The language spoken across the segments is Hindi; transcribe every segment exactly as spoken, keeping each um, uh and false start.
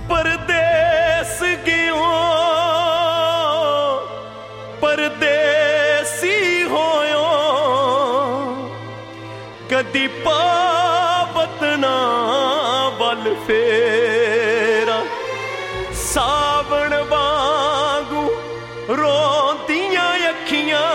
परदेस गयो परदेसी होयो कदी पावत ना वल फेरा सावण वांगू रोंदियां अखियां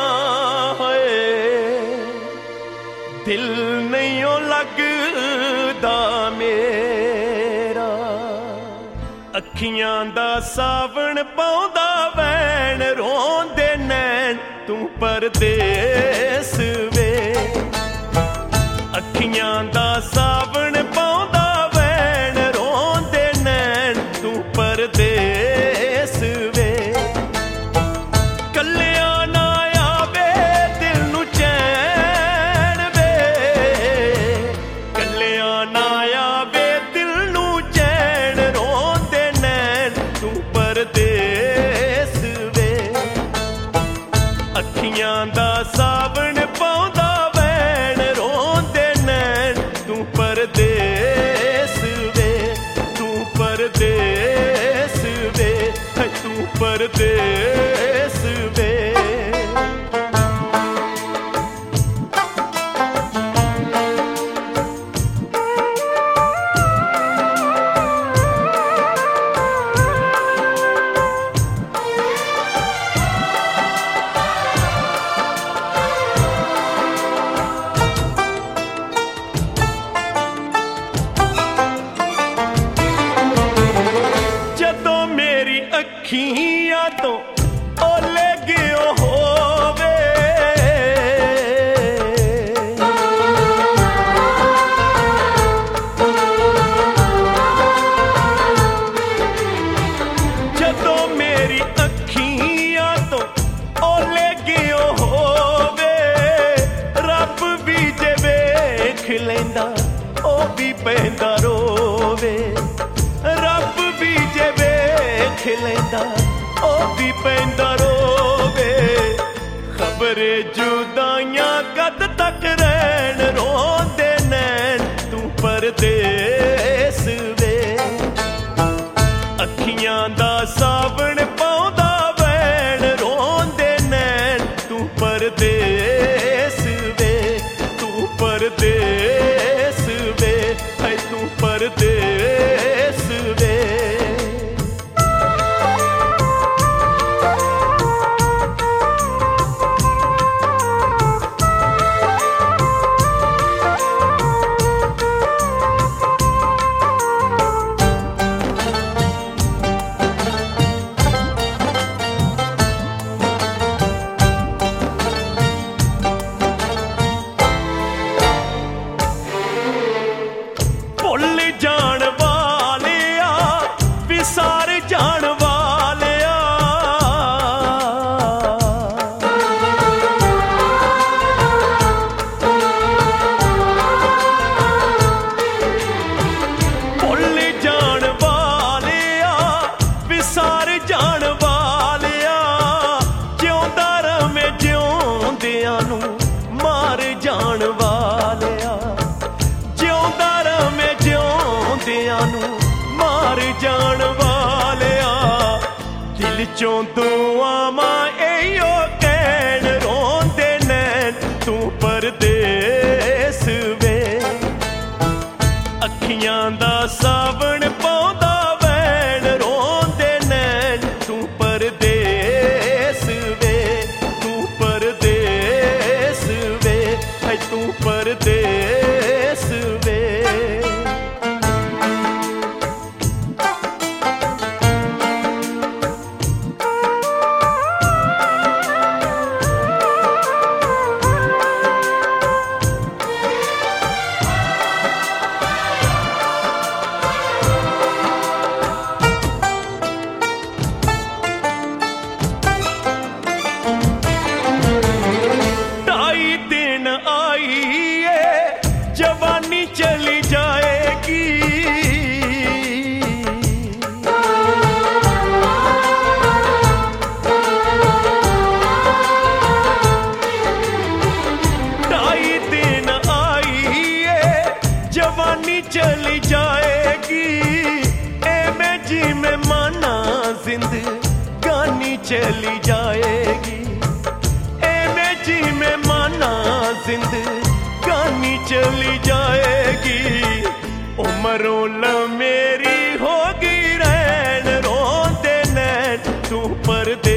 दिल नहीं लगदा मेरा अखियां दा सावण पौंदा वैन रोंदे नैन तू परदेस वे अखियां दा सावण पौंदा वैन रोंदे नैन तू परदेस वे अखियां दा सावण पौंदा वैन रोंदे नैन तू परदेस वे तू परदेस वे तू परदेस वे अखियां तो ओले गयो होवे जदों मेरी अखियां तो ओले गयो होवे रब भी जे वेख लैंदा ओ भी पैंदा रोवे रब भी जे खिलैंदा ओ भी पैंदा रोवे खबरे जुदाइयां कद तक रहन रोंदे नैन तू परदेस वे अखियां दा सावण पौंदा वैन रोंदे नैन तू परदेस वे तू परदेस वे है तू परदेस वे जान वालिया विसार जान वालिया भुल जान वालिया विसार जान वालिया जिउंदा रवे जिउंदियां नूं मार जान वालिया जिउंदा रवे जिउंदियां नूं मार जान वालिया दिल चों दुआवां इहो कहण रोंदे नैन तू परदेस वे अखियां दा सावण पौंदा वैन रोंदे नैन तू परदेस वे तू परदेस वे है तू परदेस वे चली जाएगी ए चली जाएगी। एने जी में माना जिंदगानी चली जाएगी। उमरों ल मेरी होगी रैन रोंदे नैन तू परदे